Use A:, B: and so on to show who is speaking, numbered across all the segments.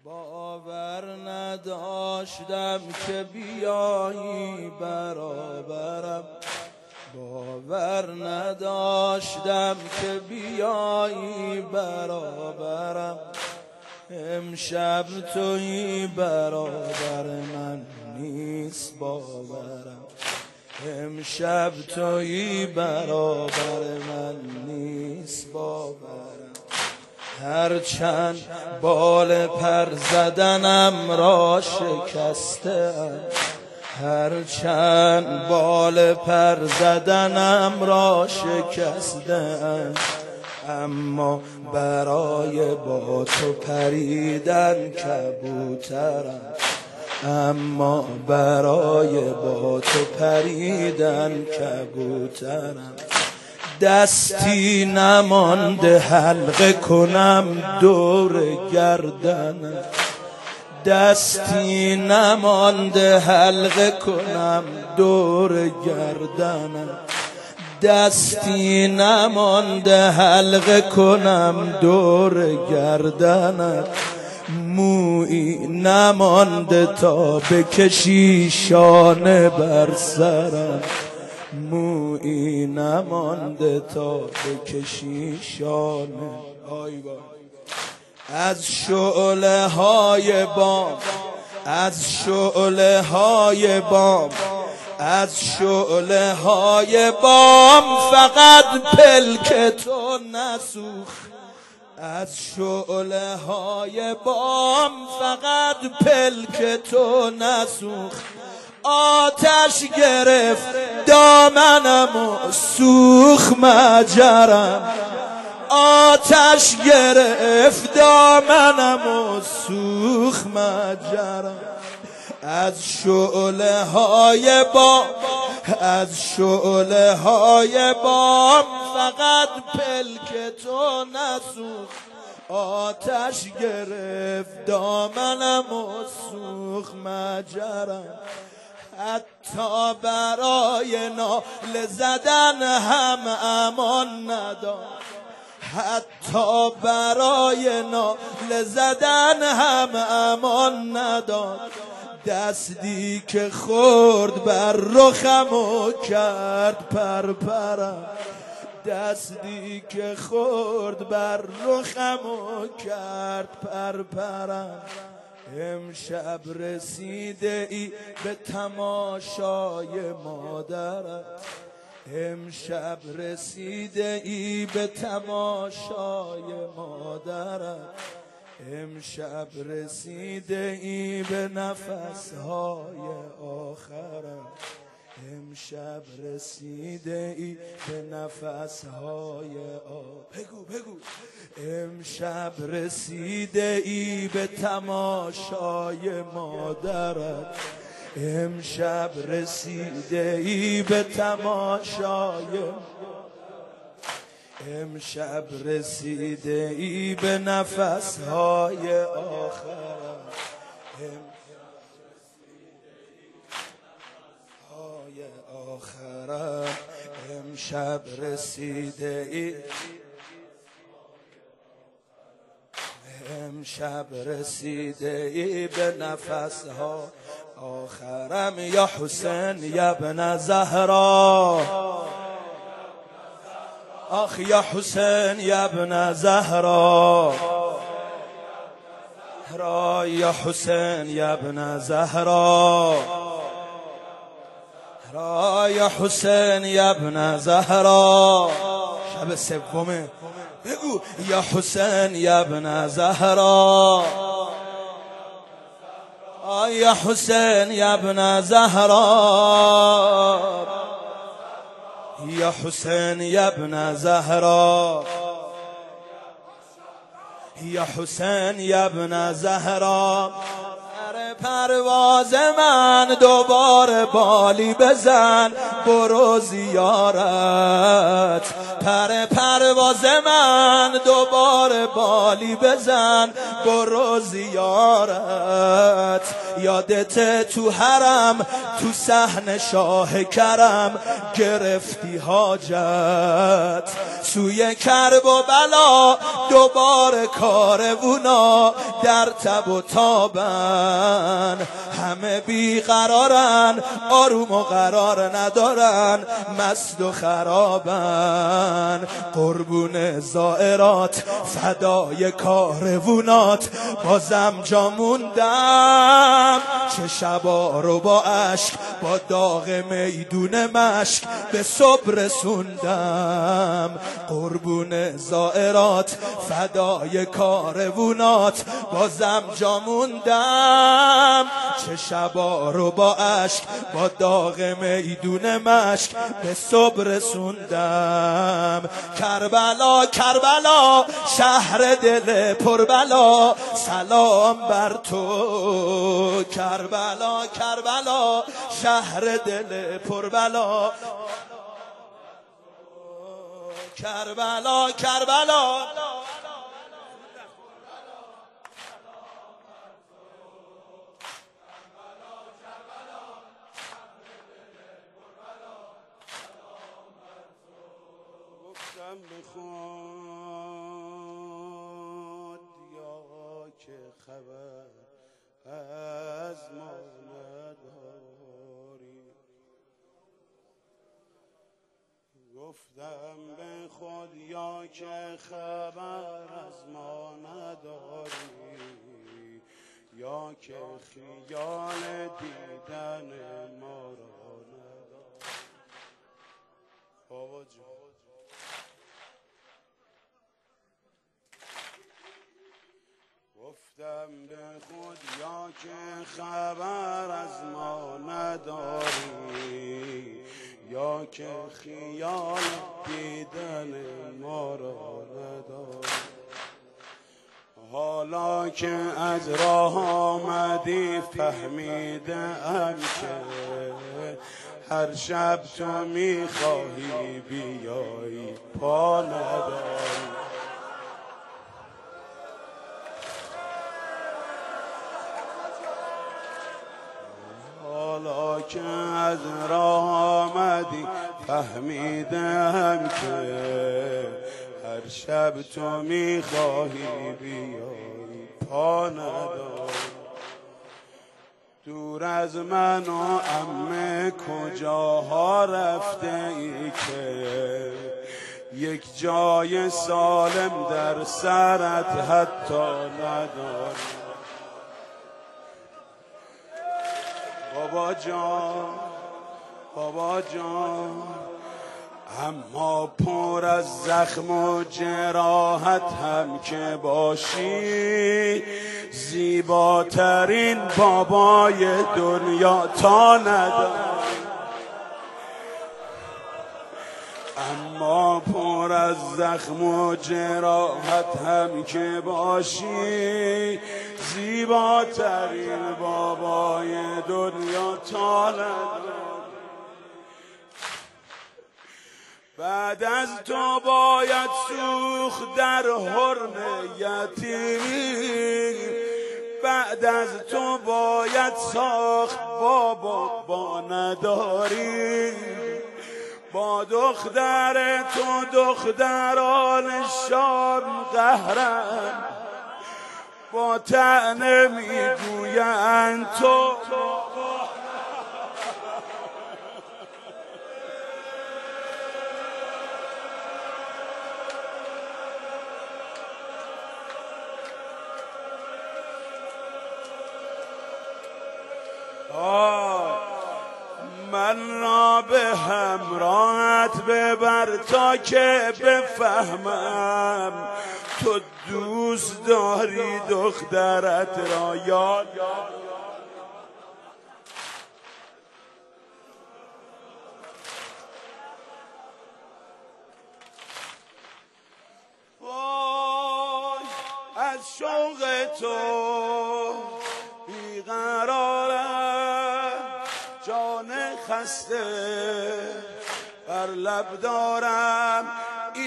A: باور نداشتم که بیایی برابرم، باور نداشتم که بیایی برابرم. امشب تویی برابر من نیست باورم، امشب تویی برابر من نیست باورم. هرچند بال پر زدنم را شکسته‌ام، هرچند بال پر زدنم را شکسته‌ام، اما برای با تو پریدن کبوترم، اما برای با تو پریدن کبوترم. دستی نمانده حلقه کنم دور گردنم، دستی نمانده حلقه کنم دور گردنم، دستی نمانده حلقه کنم دور گردنم. مویی نمانده تا بکشی شانه بر سرم، مویی نمانده تا بکشی شانه. از شعله های بام، از شعله های بام، از شعله های بام فقط پلک تو نسوخت، از شعله های بام فقط پلک تو نسوخت. آتش گرفت دامنم و سوخت مجرم، آتش گرفت دامنم و سوخت مجرم. از شعله های بام، از شعله های بام فقط پلک تو نسوخت. آتش گرفت دامنم و سوخت مجرم. حتی برای ناله زدن هم امان نداد، حتی برای ناله زدن هم امان نداد. دستی که خورد بر رخم و کرد پرپرم، دستی که خورد بر رخم و کرد پرپرم. امشب رسیده ای به تماشای مادرت، امشب رسیده ای به تماشای مادرت، امشب رسیده ای به نفسهای آخرم، امشب رسیده ای به نفسهای بگو بگو. امشب رسیده ای به تماشای مادرت، امشب رسیده ای به تماشای، امشب رسیده ای به نفسهای آخرم، آخرم. امشب رسیده ای، امشب رسیده ای به نفسها آخرم. یا حسین یا ابن زهرا، آخ یا حسین یا ابن زهرا، یا حسین یا ابن زهرا، یا حسین یا ابن زهرا. شب سومه بگو یا حسین یا ابن زهرا، یا حسین یا ابن زهرا، یا حسین یا ابن زهرا، یا حسین یا ابن زهرا. پرواز من دوباره بالی بزن، برو زیارت پر پرواز من دوباره بالی بزن برو زیارت یادت تو حرم تو صحن شاه کرم گرفتی حاجت سوی کرب و بلا دوباره کاروونا در تب و تابن همه بیقرارن آروم و قرار ندارن مست و خرابن قربون زائرات فدای کاروونات بازم جا موندم چه شبا رو با عشق با داغ میدون مشک به صبح رسوندم قربون زائرات فدای کاروونات بازم جا موندم چه شبا رو با عشق با داغ میدون مشک به صبح رسوندم کربلا کربلا شهر دل پربلا سلام بر تو کربلا کربلا شهر دل پربلا کربلا کربلا
B: گفتم به خود یا که خبر از ما نداری گفتم به خود یا که خبر از ما نداری یا که خیال دیدن ما را نداری بابا جان گفتم به خود یا که خبر از ما نداری یا که خیال دیدن ما را نداری حالا که از راه آمدی فهمیدم که هر شب تو میخواهی بیایی پا نداری حالا که از راه آمدی فهمیدم که هر شب تو میخواهی بیایی پا نداری دور از من و عمه کجاها رفته ای که یک جای سالم در سرت حتی نداری بابا جان بابا جان اما پر از زخم و جراحت هم که باشی زیباترین بابای دنیا تا نداری اما پر از زخم و جراحت هم که باشی زیباترین بابای دنیا تا نداری بعد از تو باید سوخت در حرم یتیمی بعد از تو باید ساخت بابا نداری با دختر تو دختران شام قهرن با طعنه میگویند تو من را به همراهت ببر تا که بفهمم تو دوست داری دخترت را یاد وای از شوق تو بیقرارم جان خسته بر لب دارم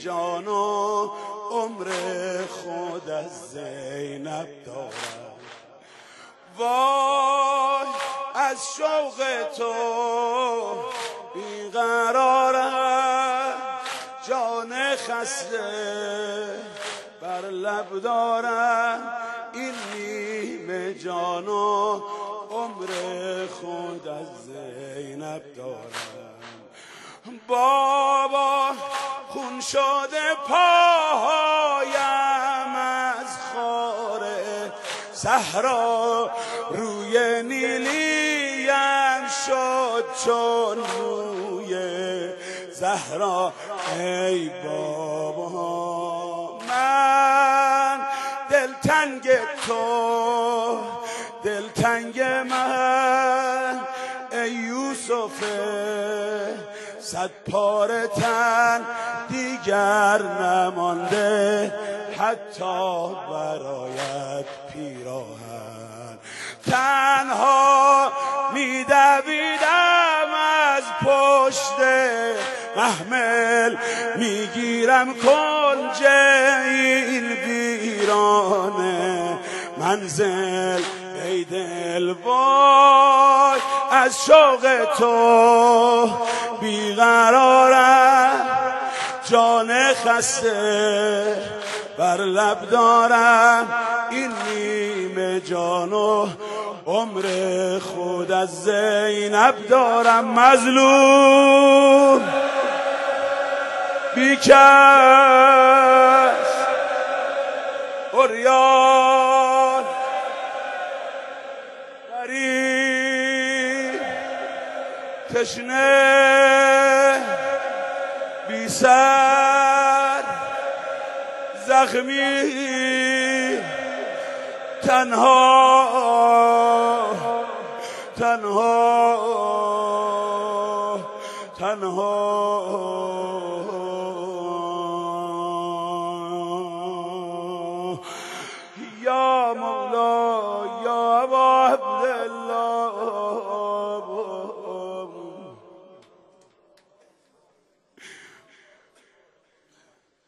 B: جان و عمر خود از زینب دارم. وای از شوق تو بیقرارم، جان خسته بر لب دارم، این نیمه جان و عمر خود از زینب دارم. بابا خون شده پاهایم از خار صحرا، روی نیلیم شد چون موی زهرا. ای بابا من دلتنگ تو، دلتنگ من، ای یوسف صد پاره تن، دیگر نمانده حتی برایت پیراهن. تنها میدویدم از پشت محمل، میگیرم کنج این ویرانه منزل. ای دل وای از شوق تو بیقرارم، جان خسته بر لب دارم، این نیمه جان و عمر خود از زینب دارم. مظلوم بیکس عریان غریب تشنه بی سر زخمی تنها تنها تنها. یا مولا یا ابا عبد